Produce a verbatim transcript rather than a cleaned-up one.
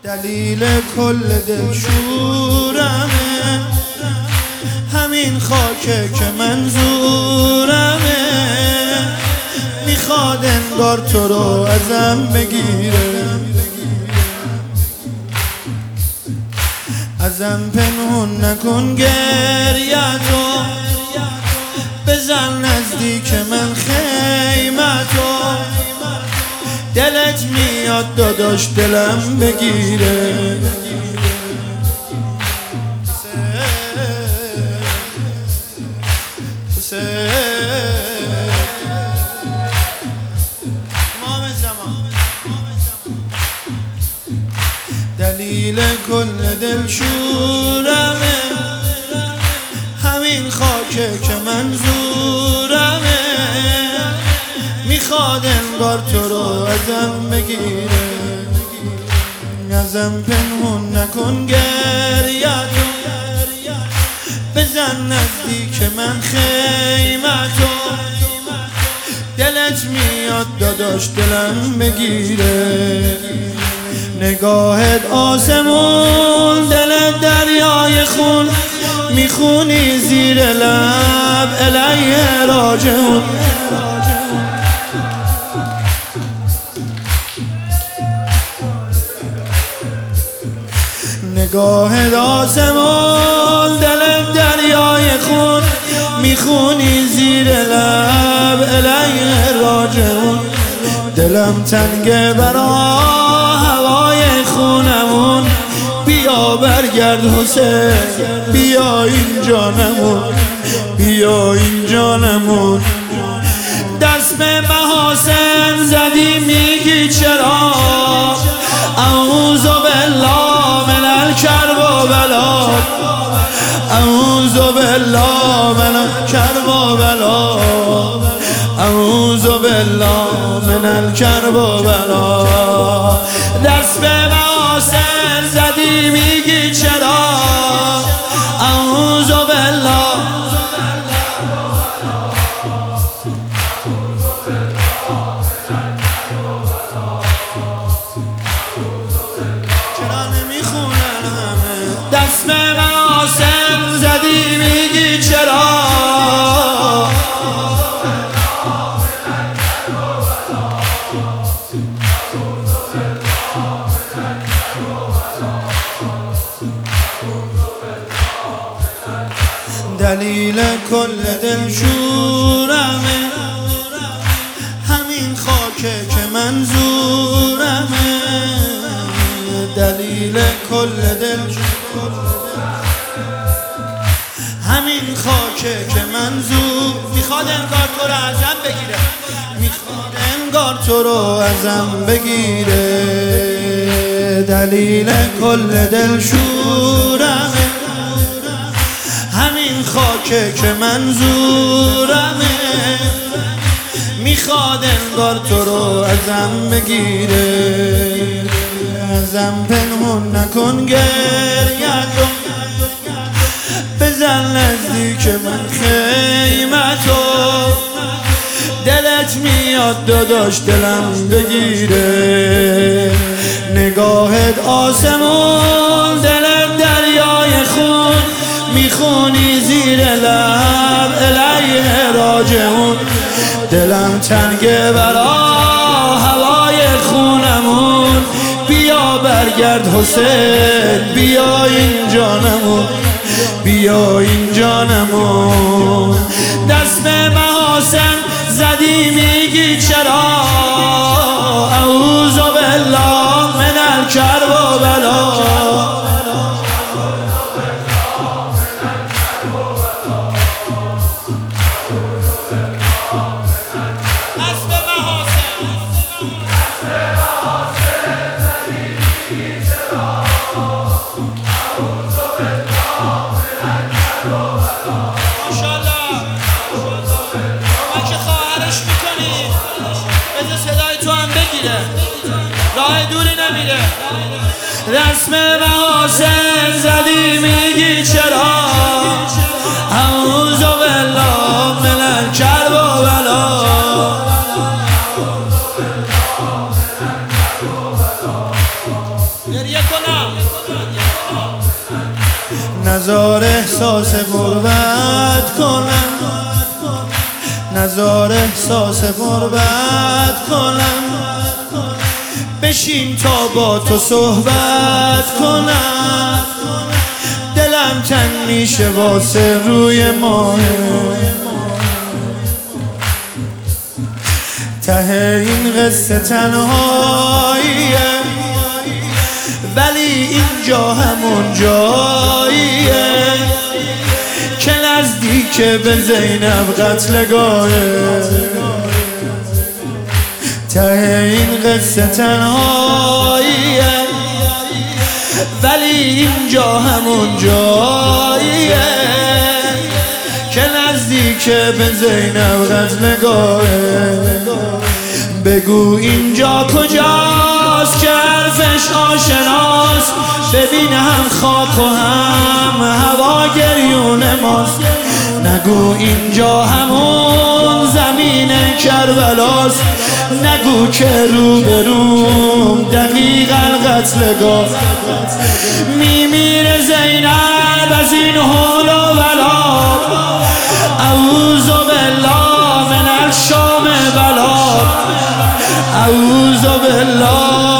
دلیل کل دلشورمه همین خاکه که منظورمه، میخواد انگار تو رو ازم بگیره، ازم پنهون نکن گریتو، بزن نزدیک من خیمتو، دلت میاد داداش دلم بگیره، دلیل کل دلشورمه همین خاکه که منظورمه، میخواد انگار تو رو ازم بگیره، ازم پنهون نکن گریتو، بزن نزدیک من خیمتو، دلت میاد داداش دلم بگیره، نگاهت آسمون، دلت دریای خون، میخونی زیر لب الیه راجعون، نگاهت آسمون، دلت دریای خون، میخونی زیر لب الیه راجعون، دلم تنگه برا هوای خونمون، بیا برگرد حسین، بیا اینجا نمون، بیا اینجا نمون، دست به محاسن زدی میگی چرا، اعوذ بالله من الکرب و بلا، اعوذ بالله من الکرب و بلا، اعوذ بالله من الکرب و بلا، دست به محاسن زدی میگی چرا، اعوذ بالله چرا نمیخونن همه، دست به محاسن زدی میگی چرا، دلیل کل دلشورمه همین خاکه که منظورمه، دلیل کل دلشورمه همین خاکه که منظور، میخواد انگار تو رو ازم بگیره، میخواد انگار تو رو ازم بگیره، دلیل کل دلشورمه همین خاکه که منظورمه، میخواد انگار تو رو ازم بگیره، ازم پنهون نکن گریتو، بزن نزدیک من خیمتو، دلت میاد داداش دلم بگیره، نگاهت آسمون، دلت دریای خون، میخونی زیر لب الیه راجعون، دلم تنگه برا هوای خونمون، بیا برگرد حسین، بیا اینجا نمون، بیا اینجا نمون، دست به محاسن زدی میگی چرا، اعوذ بالله من الکرب و بلا، راه دوری نمیره، رسم محاسن زدی میگی چرا، اعوذ بالله من الکرب و بلا، گریه کنم نزار احساس غربت کنم نزار احساس غربت کنم بشین تا با تو صحبت کنم دلم تنگ میشه واسه روی ماه ته این قصه تنهاییه ولی اینجا همون جاییه که نزدیک به زینب قتلگاهه ته این قصه تنهاییه ولی اینجا همون جاییه که نزدیک به زینب قتلگاهه بگو اینجا کجاست که حرفش آشناست ببین هم خاک و هم هوا گریون ماست نگو اینجا همون زمین کربلاست نگو که رو به روم دقیقا قتلگاه میمیره زینب از این حول و ولا اعوذ بالله من الشام بلا اعوذ بالله